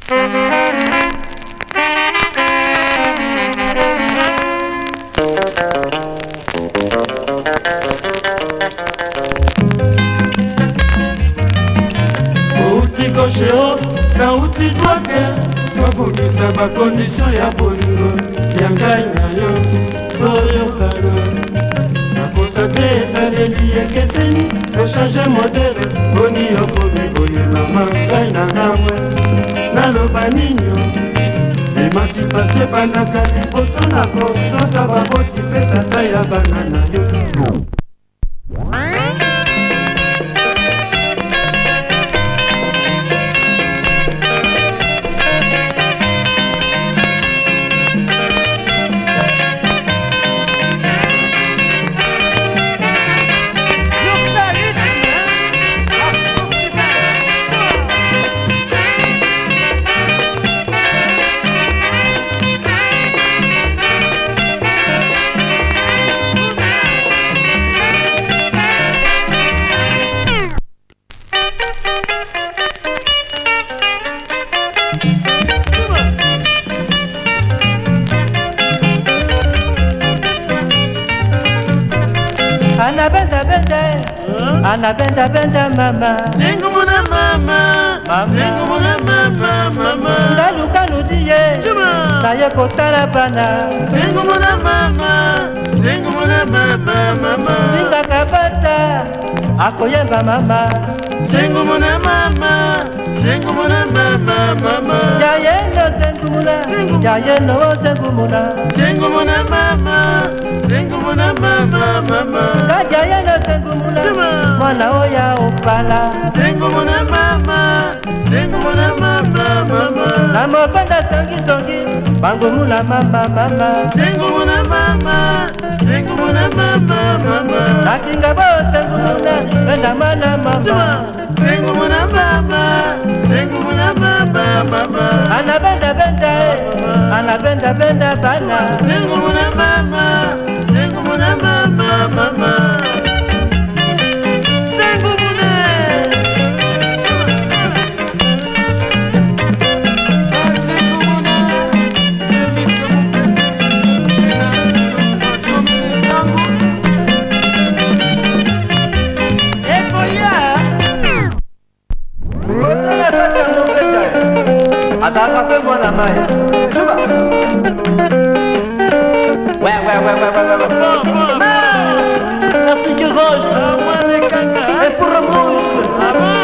Outi gauche haut, na outi droite, kobongisa bakondisio ya bolingo ya ngai na yo toyokana. Nakosate ezaleli ekeseni ochange modele boni yokomi koyeba mangai na ngamwe naloba ninyo emancipation ebandaka liboso na conscience baboti mpe tata ya bana na yo. Ana benda benda mama, Zingu muna mama, zingu muna mama, mama. Ndaluka nudiye, naye kotala bana. Zingu muna mama, zingu muna mama, mama. Zinga kabata, akoyemba mama. Zingu muna mama, zingu muna mama, mama. Yaye no zingu muna, yaye no zingu muna. Zingu muna mama, zingu muna mama, mama. Kajaye no zingu muna, mwana oya opala. Zingu muna mama, zingu muna mama, mama. Namo banda songi songi, bangu muna mama, mama. Zingu muna mama, zingu muna mama, mama. Nakinga bo zingu muna, benda mana mama. Zingu muna mama, zingu muna mama, mama. Ana benda benda, ana benda benda bana. Zingu muna mama, zingu muna mama, mama. Ataka pe mwana mai. Juba. Ouais. L'Afrique rouge. Ah ouais, les caca. Et pour le rouge.